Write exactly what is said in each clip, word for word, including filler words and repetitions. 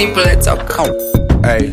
people, let's up come. Hey,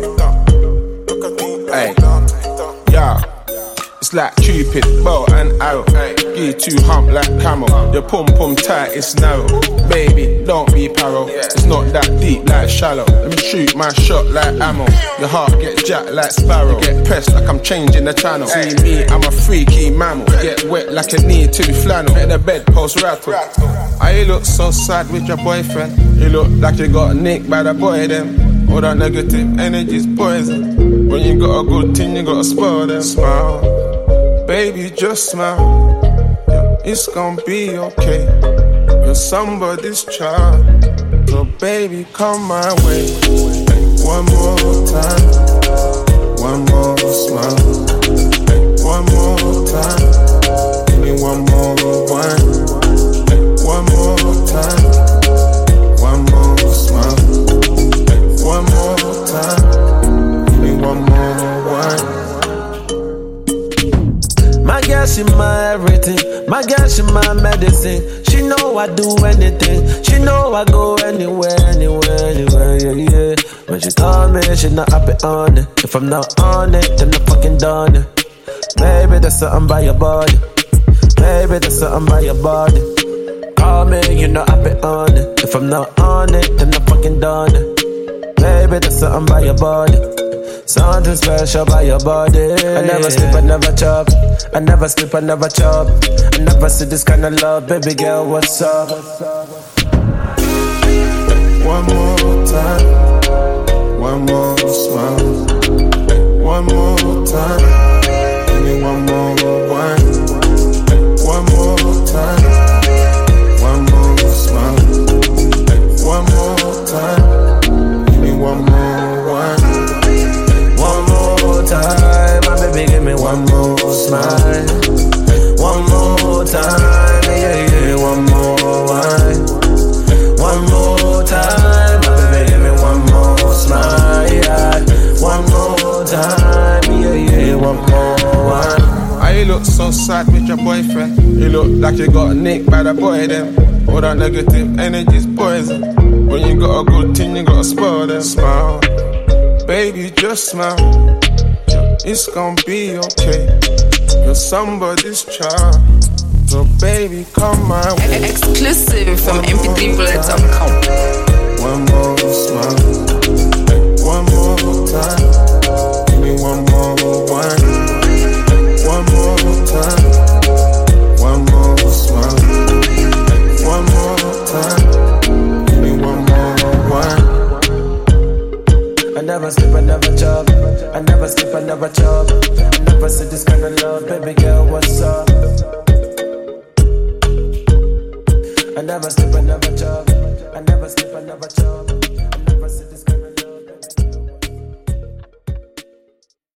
hey, yeah. It's like Cupid, bow and arrow. Give you two hump like camel. Your pum pum tight, it's narrow. Baby, don't be paro. It's not that deep like shallow. Let me shoot my shot like ammo. Your heart get jacked like sparrow. Get pressed like I'm changing the channel. See me, I'm a freaky mammal. Get wet like a knee to the flannel. Let the bedpost rattle. Ah, you look so sad with your boyfriend. You look like you got nicked by the boy then. All that negative energy's poison. When you got a good thing, you gotta spoil them. Smile. Baby, just smile, yeah, it's gonna be okay. You're somebody's child, so baby, come my way. One more time, one more smile. One more time, give me one more wine. One more time, one more smile. One more time, give me one more wine. My girl, she my everything. My girl, she my medicine. She know I do anything. She know I go anywhere, anywhere, anywhere, yeah, yeah. When she call me, she not happy on it. If I'm not on it, then I'm fucking done it. Baby, there's something by your body. Baby, there's something by your body. Call me, you not happy on it. If I'm not on it, then I'm fucking done it. Baby, there's something by your body. Something special by your body. I never sleep, I never chop. I never sleep, I never chop. I never see this kind of love. Baby girl, what's up? One more time, one more smile. One more time, give me one more wine. One more time, one more smile. One more time, give me one more wine. One more time, my baby, give me one more smile. One more time, yeah, yeah, one more wine. One more time, my baby, give me one more smile, yeah. One more time, yeah, yeah, one more wine. Ah, you look so sad with your boyfriend. You look like you got nicked by the boy then. All that negative energy's poison. When you got a good thing, you gotta spoil them. Smile. Baby, just smile, it's gonna be okay. You're somebody's child, so baby, come my way. Exclusive from M P three bullets dot com. One more smile, one more time, give me one more wine. One more time, one more smile. One more time, give me one more wine. I never sleep, I never chop. I never sleep, I never chop. I never see this kind of love. Baby girl, what's up? I never sleep, I never chop. I never sleep, I never chop.